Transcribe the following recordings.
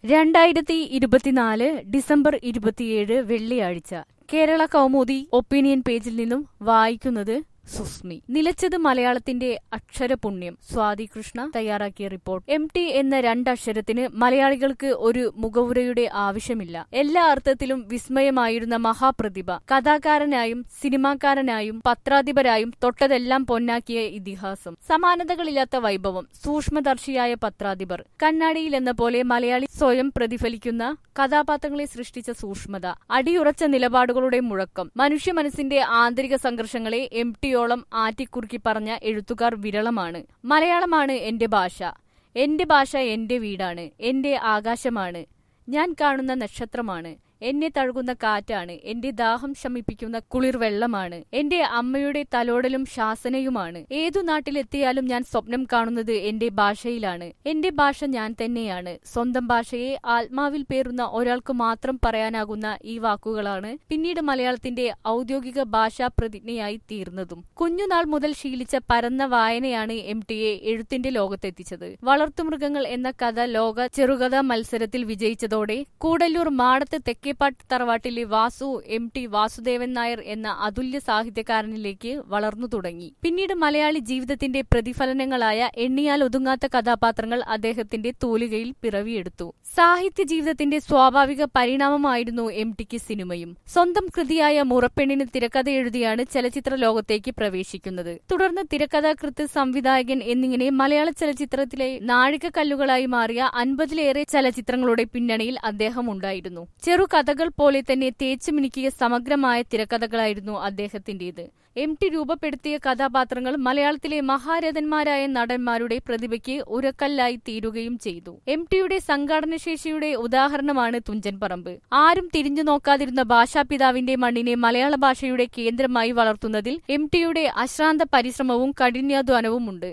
2024 December 27 വെള്ളിയാഴ്ച Kerala Kaumudi opinion പേജിൽ നിന്നും വായിക്കുന്നത് സുസ്മി. നിലച്ചത് മലയാളത്തിന്റെ അക്ഷരപുണ്യം. സ്വാതി കൃഷ്ണ തയ്യാറാക്കിയ റിപ്പോർട്ട്. MT എന്ന രണ്ടക്ഷരത്തിന് മലയാളികൾക്ക് ഒരു മുഖവുരയുടെ ആവശ്യമില്ല. എല്ലാ അർത്ഥത്തിലും വിസ്മയമായിരുന്ന മഹാപ്രതിഭ. കഥാകാരനായും സിനിമാക്കാരനായും പത്രാധിപരായും തൊട്ടതെല്ലാം പൊന്നാക്കിയ ഇതിഹാസം. സമാനതകളില്ലാത്ത വൈഭവം. സൂക്ഷ്മദർശിയായ പത്രാധിപർ. കണ്ണാടിയിൽ എന്ന പോലെ മലയാളി സ്വയം പ്രതിഫലിക്കുന്ന കഥാപാത്രങ്ങളെ സൃഷ്ടിച്ച സൂക്ഷ്മത. അടിയുറച്ച നിലപാടുകളുടെ മുഴക്കം. മനുഷ്യ മനസ്സിന്റെ ആന്തരിക സംഘർഷങ്ങളെ MT-യോളം ആറ്റിക്കുറുക്കി പറഞ്ഞ എഴുത്തുകാർ വിരളമാണ്. മലയാളമാണ് എന്റെ ഭാഷ. എന്റെ ഭാഷ എന്റെ വീടാണ്. എന്റെ ആകാശമാണ്. ഞാൻ കാണുന്ന നക്ഷത്രമാണ്. എന്നെ തഴുകുന്ന കാറ്റാണ്. എന്റെ ദാഹം ശമിപ്പിക്കുന്ന കുളിർ വെള്ളമാണ്. എന്റെ അമ്മയുടെ തലോടലും ശാസനയുമാണ്. ഏതു നാട്ടിലെത്തിയാലും ഞാൻ സ്വപ്നം കാണുന്നത് എന്റെ ഭാഷയിലാണ്. എന്റെ ഭാഷ ഞാൻ തന്നെയാണ്. സ്വന്തം ഭാഷയെ ആത്മാവിൽ പേറുന്ന ഒരാൾക്ക് മാത്രം പറയാനാകുന്ന ഈ വാക്കുകളാണ് പിന്നീട് മലയാളത്തിന്റെ ഔദ്യോഗിക ഭാഷാ പ്രതിജ്ഞയായി തീർന്നതും. കുഞ്ഞുനാൾ മുതൽ ശീലിച്ച പരന്ന വായനയാണ് MT-യെ എഴുത്തിന്റെ ലോകത്തെത്തിച്ചത്. വളർത്തുമൃഗങ്ങൾ എന്ന കഥ ലോക ചെറുകഥാ മത്സരത്തിൽ വിജയിച്ചതോടെ കൂടല്ലൂർ മാടത്ത് തെക്കേപ്പാട്ട് തറവാട്ടിലെ വാസു MT വാസുദേവൻ നായർ എന്ന അതുല്യ സാഹിത്യകാരനിലേക്ക് വളർന്നു തുടങ്ങി. പിന്നീട് മലയാളി ജീവിതത്തിന്റെ പ്രതിഫലനങ്ങളായ എണ്ണിയാൽ ഒതുങ്ങാത്ത കഥാപാത്രങ്ങൾ അദ്ദേഹത്തിന്റെ തൂലികയിൽ പിറവിയെടുത്തു. സാഹിത്യ ജീവിതത്തിന്റെ സ്വാഭാവിക പരിണാമമായിരുന്നു MT-ക്ക് സിനിമയും. സ്വന്തം കൃതിയായ മുറപ്പെണ്ണിന് തിരക്കഥ എഴുതിയാണ് ചലച്ചിത്ര ലോകത്തേക്ക് പ്രവേശിക്കുന്നത്. തുടർന്ന് തിരക്കഥാകൃത്ത്, സംവിധായകൻ എന്നിങ്ങനെ മലയാള ചലച്ചിത്രത്തിലെ നാഴികക്കല്ലുകളായി മാറിയ 50-ലേറെ ചലച്ചിത്രങ്ങളുടെ പിന്നണിയിൽ അദ്ദേഹം ഉണ്ടായിരുന്നു. ചെറുകഥകൾ പോലെ തന്നെ തേച്ചുമിനുക്കിയ സമഗ്രമായ തിരക്കഥകളായിരുന്നു അദ്ദേഹത്തിന്റേത്. MT രൂപപ്പെടുത്തിയ കഥാപാത്രങ്ങൾ മലയാളത്തിലെ മഹാരഥന്മാരായ നടന്മാരുടെ പ്രതിഭയ്ക്ക് ഉരക്കല്ലായി തീരുകയും ചെയ്തു. MT-യുടെ സംഘാടനശേഷിയുടെ ഉദാഹരണമാണ് തുഞ്ചൻ പറമ്പ്. ആരും തിരിഞ്ഞു നോക്കാതിരുന്ന ഭാഷാപിതാവിന്റെ മണ്ണിനെ മലയാള ഭാഷയുടെ കേന്ദ്രമായി വളർത്തുന്നതിൽ MT-യുടെ അശ്രാന്ത പരിശ്രമവും കഠിനാധ്വാനവുമുണ്ട്.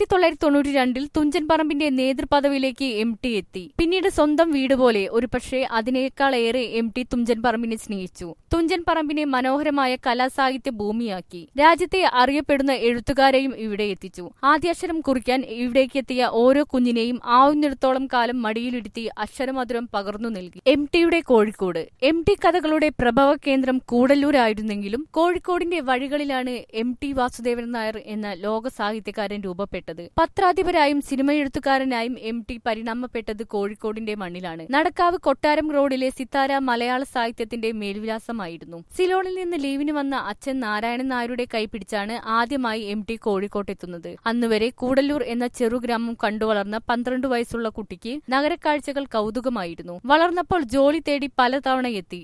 1992 തുഞ്ചൻ പറമ്പിന്റെ നേതൃപദവിയിലേക്ക് MT എത്തി. പിന്നീട് സ്വന്തം വീട് പോലെ, ഒരുപക്ഷെ അതിനേക്കാളേറെ MT തുഞ്ചൻ പറമ്പിനെ സ്നേഹിച്ചു. തുഞ്ചൻ പറമ്പിനെ മനോഹരമായ കലാസാഹിത്യ ഭൂമിയാക്കി. രാജ്യത്തെ അറിയപ്പെടുന്ന എഴുത്തുകാരെയും ഇവിടെ എത്തിച്ചു. ആദ്യാക്ഷരം കുറിക്കാൻ ഇവിടേക്കെത്തിയ ഓരോ കുഞ്ഞിനെയും ആവുന്നിടത്തോളം കാലം മടിയിലിരുത്തി അക്ഷരമധുരം പകർന്നു നൽകി. MT-യുടെ കോഴിക്കോട്. MT കഥകളുടെ പ്രഭവ കേന്ദ്രം കൂടല്ലൂരായിരുന്നെങ്കിലും കോഴിക്കോടിന്റെ വഴികളിലാണ് MT വാസുദേവൻ നായർ എന്ന ലോക സാഹിത്യകാരൻ രൂപപ്പെട്ടത്. പത്രാധിപരായും സിനിമയെഴുത്തുകാരനായും MT പരിണാമപ്പെട്ടത് കോഴിക്കോടിന്റെ മണ്ണിലാണ്. നടക്കാവ് കൊട്ടാരം റോഡിലെ സിത്താര മലയാള സാഹിത്യത്തിന്റെ മേൽവിലാസമായിരുന്നു. സിലോണിൽ നിന്ന് ലീവിന് വന്ന അച്ഛൻ നാരായണൻ നായരുടെ കൈപിടിച്ചാണ് ആദ്യമായി MT കോഴിക്കോട്ടെത്തുന്നത്. അന്നുവരെ കൂടല്ലൂർ എന്ന ചെറുഗ്രാമം കണ്ടുവളർന്ന 12 വയസ്സുള്ള കുട്ടിക്ക് നഗരക്കാഴ്ചകൾ കൗതുകമായിരുന്നു. വളർന്നപ്പോൾ ജോലി തേടി പലതവണ എത്തി.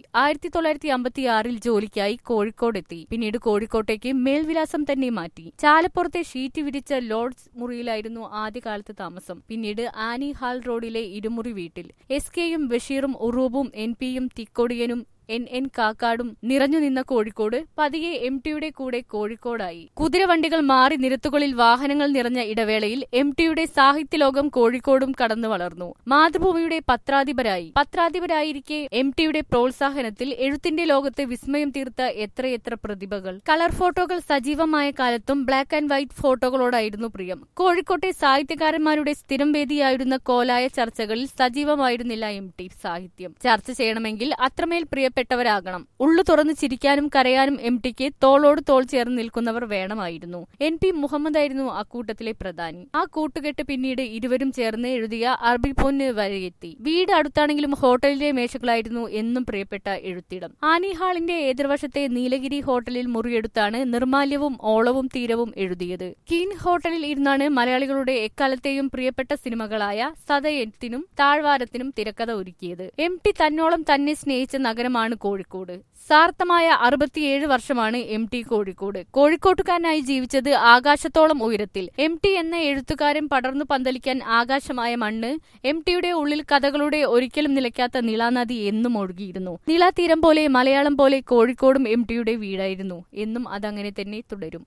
1956 ജോലിക്കായി കോഴിക്കോടെത്തി. പിന്നീട് കോഴിക്കോട്ടേക്ക് മേൽവിലാസം തന്നെ മാറ്റി. ചാലപ്പുറത്തെ ഷീറ്റ് വിരിച്ച ലോഡ്ജ് മുറിയിലായിരുന്നു ആദ്യകാലത്ത് താമസം. പിന്നീട് ആനി ഹാൾ റോഡിലെ ഇരുമുറി വീട്ടിൽ. SK-യും ബഷീറും ഉറൂബും NP-യും തിക്കൊടിയനും NN കാക്കാടും നിറഞ്ഞു നിന്ന കോഴിക്കോട് പതിയെ MT-യുടെ കൂടെ കോഴിക്കോടായി. കുതിരവണ്ടികൾ മാറി നിരത്തുകളിൽ വാഹനങ്ങൾ നിറഞ്ഞ ഇടവേളയിൽ MT-യുടെ സാഹിത്യലോകം കോഴിക്കോടും കടന്നു വളർന്നു. മാതൃഭൂമിയുടെ പത്രാധിപരായിരിക്കെ MT-യുടെ പ്രോത്സാഹനത്തിൽ എഴുത്തിന്റെ ലോകത്ത് വിസ്മയം തീർത്ത എത്രയെത്ര പ്രതിഭകൾ. കളർ ഫോട്ടോകൾ സജീവമായ കാലത്തും ബ്ലാക്ക് ആൻഡ് വൈറ്റ് ഫോട്ടോകളോടായിരുന്നു പ്രിയം. കോഴിക്കോട്ടെ സാഹിത്യകാരന്മാരുടെ സ്ഥിരം വേദിയായിരുന്ന കോലായ ചർച്ചകളിൽ സജീവമായിരുന്നില്ല MT സാഹിത്യം. ചർച്ച ചെയ്യണമെങ്കിൽ അത്രമേൽ പ്പെട്ടവരാകണം. ഉള്ളു തുറന്ന് ചിരിക്കാനും കരയാനും MT-ക്ക് തോളോട് തോൾ ചേർന്ന് നിൽക്കുന്നവർ വേണമായിരുന്നു. NP മുഹമ്മദായിരുന്നു അക്കൂട്ടത്തിലെ പ്രധാനി. ആ കൂട്ടുകെട്ട് പിന്നീട് ഇരുവരും ചേർന്ന് എഴുതിയ അറബി പൊന്ന് വരെയെത്തി. വീട് അടുത്താണെങ്കിലും ഹോട്ടലിലെ മേശകളായിരുന്നു എന്നും പ്രിയപ്പെട്ട എഴുത്തിടം. ആനി ഹാളിന്റെ എതിർവശത്തെ നീലഗിരി ഹോട്ടലിൽ മുറിയെടുത്താണ് നിർമാല്യവും ഓളവും തീരവും എഴുതിയത്. കീൻ ഹോട്ടലിൽ ഇരുന്നാണ് മലയാളികളുടെ എക്കാലത്തെയും പ്രിയപ്പെട്ട സിനിമകളായ സതയത്തിനും താഴ്വാരത്തിനും തിരക്കഥ ഒരുക്കിയത്. MT തന്നോളം തന്നെ സ്നേഹിച്ച നഗരമാണ് കോഴിക്കോട്. സാർത്ഥമായ 67 വർഷമാണ് MT കോഴിക്കോട്. കോഴിക്കോട്ടുകാരനായി ജീവിച്ചത് ആകാശത്തോളം ഉയരത്തിൽ. MT എന്ന എഴുത്തുകാരൻ പടർന്നു പന്തലിക്കാൻ ആകാശമായ മണ്ണ്. MT-യുടെ ഉള്ളിൽ കഥകളുടെ ഒരിക്കലും നിലയ്ക്കാത്ത നിളാനദി എന്നും ഒഴുകിയിരുന്നു. നിളാതീരം പോലെ മലയാളം പോലെ കോഴിക്കോടും MT-യുടെ വീടായിരുന്നു. എന്നും അതങ്ങനെ തന്നെ തുടരും.